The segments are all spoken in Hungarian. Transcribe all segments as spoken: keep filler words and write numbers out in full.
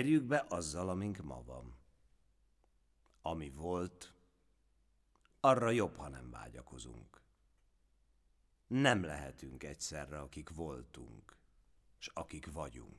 Mérjük be azzal, amink ma van. Ami volt, arra jobb, ha nem vágyakozunk. Nem lehetünk egyszerre, akik voltunk, s akik vagyunk.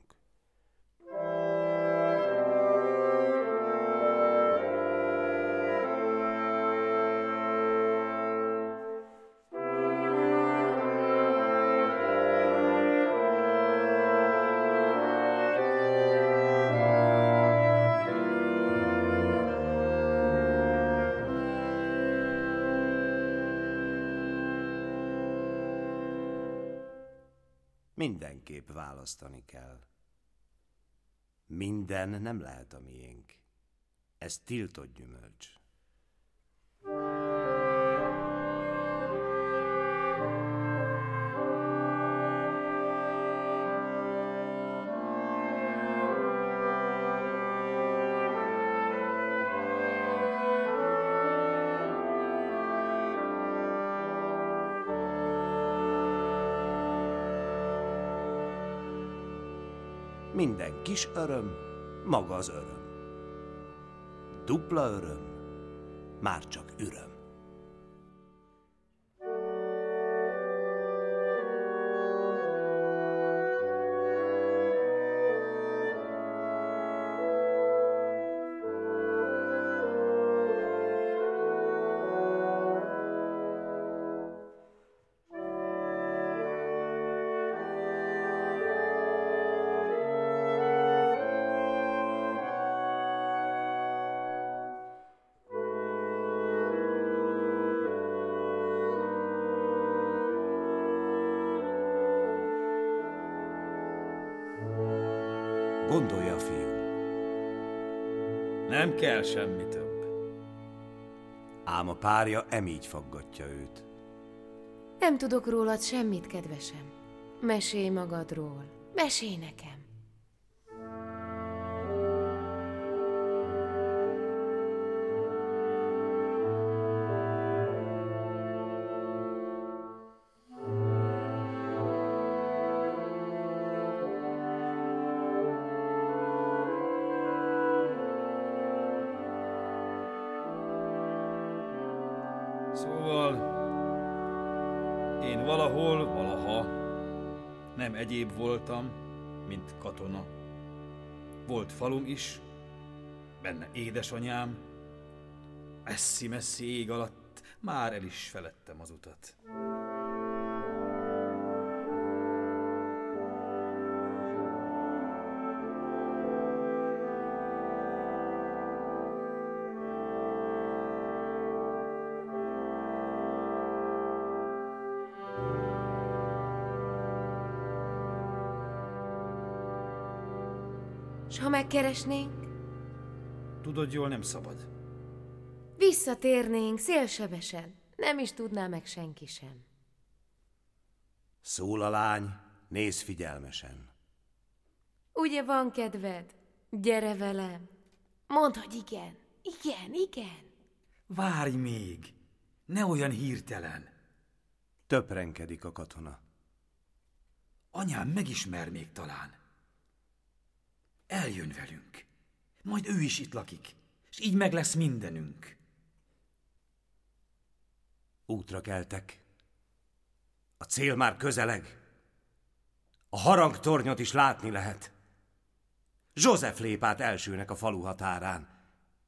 Mindenképp választani kell. Minden nem lehet a miénk. Ez tiltott gyümölcs. Minden kis öröm, maga az öröm. Dupla öröm, már csak üröm. Gondolja a fiú. Nem kell semmi több. Ám a párja emígy faggatja őt. Nem tudok rólad semmit, kedvesem. Mesélj magadról. Mesélj nekem. Szóval én valahol, valaha nem egyéb voltam, mint katona. Volt falum is, benne édesanyám, messzi-messzi ég alatt már el is feledtem az utat. S ha megkeresnénk? Tudod jól, nem szabad. Visszatérnénk szélsebesen. Nem is tudná meg senki sem. Szól a lány, nézz figyelmesen. Ugye van kedved? Gyere velem. Mondd, hogy igen. Igen, igen. Várj még! Ne olyan hirtelen! Töprenkedik a katona. Anyám megismer még talán. Eljön velünk. Majd ő is itt lakik, és így meg lesz mindenünk. Útra keltek. A cél már közeleg. A harangtornyot is látni lehet. József lép át elsőnek a falu határán.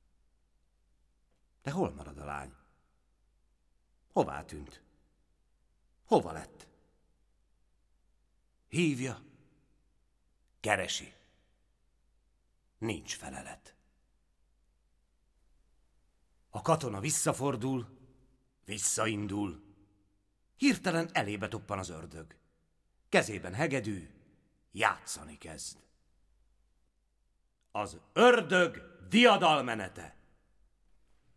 De hol marad a lány? Hová tűnt? Hova lett? Hívja, keresi. Nincs felelet. A katona visszafordul, visszaindul. Hirtelen elébe toppan az ördög. Kezében hegedű, játszani kezd. Az ördög diadalmenete.